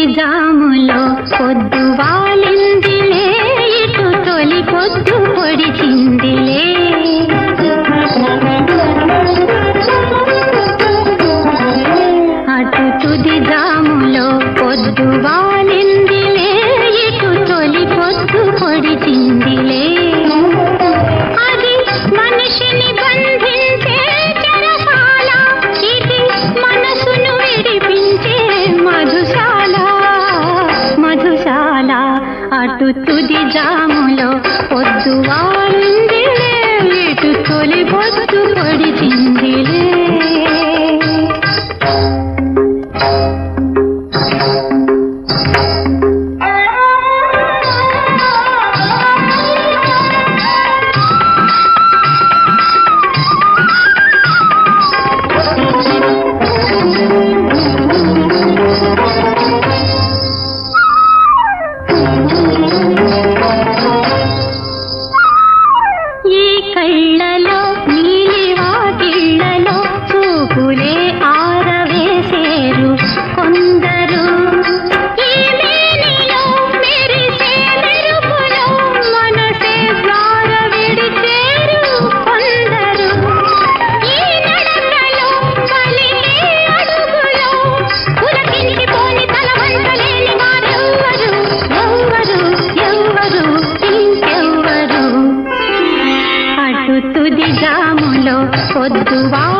జాములో పొద్దు వాలిందిలే, ఇటు తొలి పొద్దు పొడిచిందిలే. అటు తుది జాములో పొద్దు వాలిందిలే, ఇటు తొలి పొద్దు పొడిచిందిలే. అది మనిషిని బంధించే చెరసాల, ఇది మనసును విడిపించే మధుశాల, మధుశాల. అటు తుది జాములో పొద్దు వాలిందిలే, ఇటు తొలి పొద్దు పొడిచిందిలే. ఈ కళ్ళలో నీలి వాకిళ్ళలో చూపులే ఆరవేసేరు కొందరు, ఈ మేనిలో మెరిసే మెరుపులో మనసే ద్వార విడిచేరు కొందరు. ఈ నడకలో పలికే అడుగులో పులకించిపోని తల వంచలేని వారెవ్వరు, ఎవ్వరు ఎవ్వరు ఇంకెవ్వరు. అటు తుది జాములో పొద్దు